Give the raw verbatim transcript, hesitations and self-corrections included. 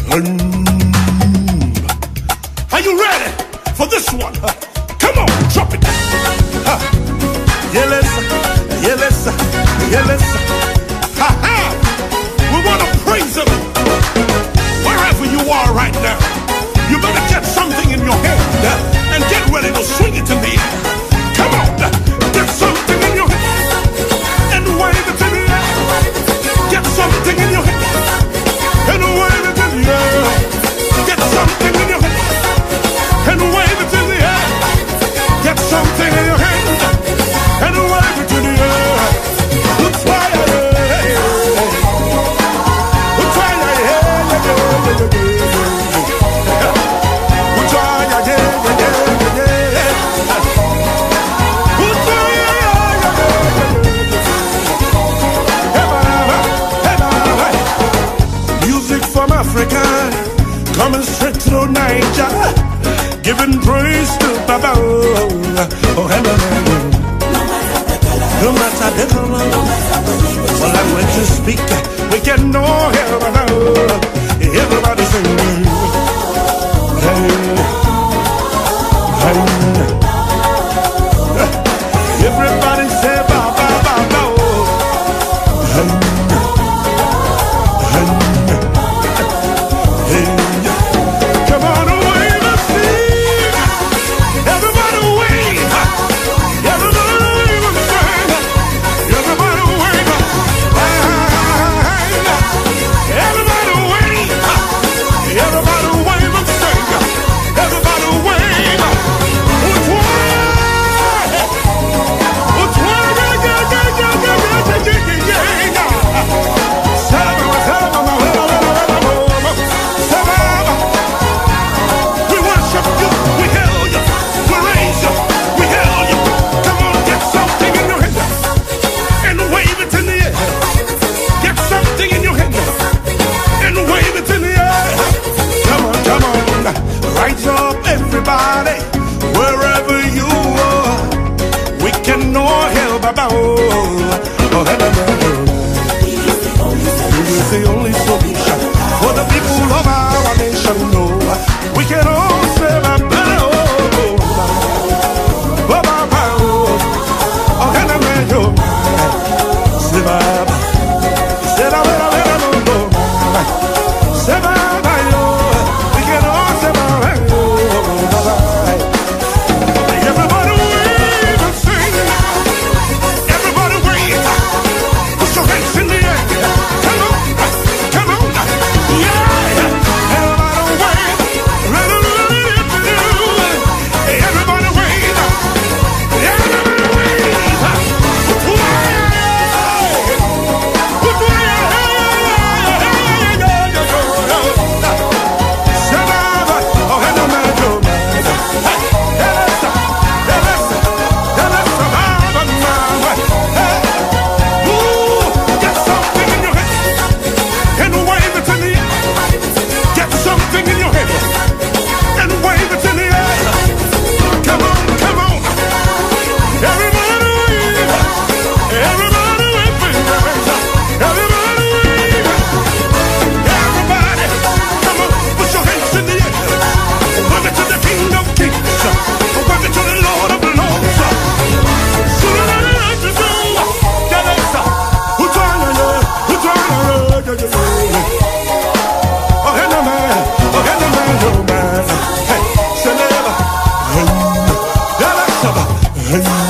Are you ready for this one? Come on, drop it. Yeah, listen, yeah, listen, yeah, listen. Ha ha! We want to praise Him wherever you are right now. You better get something in your hand and get ready to swing it to me. Come on, get something in your hand and wave it to the air. Get something in your hand and wave it to the air. Get something in your hand and wave it to the air. Get something in your hand and wave it to the air. Let's try it. Let's try it. Let's try it. Music from Africa, coming straight through Niger, giving praise to Baba. Oh, hello. No matter the color, what language you speak, we can know here. Everybody sing. Hey, hey. Everybody say Baba, Baba. Hey, hey, hey. Come on, wave and sing. Everybody wave. Everybody wave and sing. Everybody wave. Everybody wave. Everybody wave and sing. Everybody wave. Which one? Which one? Yeah, yeah, yeah, yeah, yeah, yeah, yeah, yeah. Sababa, sababa, sababa. We worship you, we hail you, we raise you, we hail you. Come on, get something in your hand and wave it in the air. Get something in your hand and wave it in the air. Come on, come on, rise up everybody, wherever you are. We can all help about. Oh, hello, hello. He is the only solution for the people of our nation. No, we can all say my better. Oh, oh, oh, oh, hello, hello. Say bye, say bye, bye, no, no. Say bye, bye, oh. We can all say bye, oh, bye, bye. Everybody wave and sing. Everybody wave. Put your hands in the air. Come on, come on, yeah. Everybody wave. Everybody wave. Everybody wave. Put your get something in your hand and wave it in the air. Get something in your hand and wave it in the air. Come on, come on. Everybody wave. Everybody wave. Everybody wave. Everybody, come on, put your hands in the air. Wave it to the King of Kings. Wave it to the Lord of Lords. So let it go. Yeah, that's who trying to, who trying to, oh, hello, man. Oh, hello, man, oh, man. Hey, say never. Hey, yeah, that's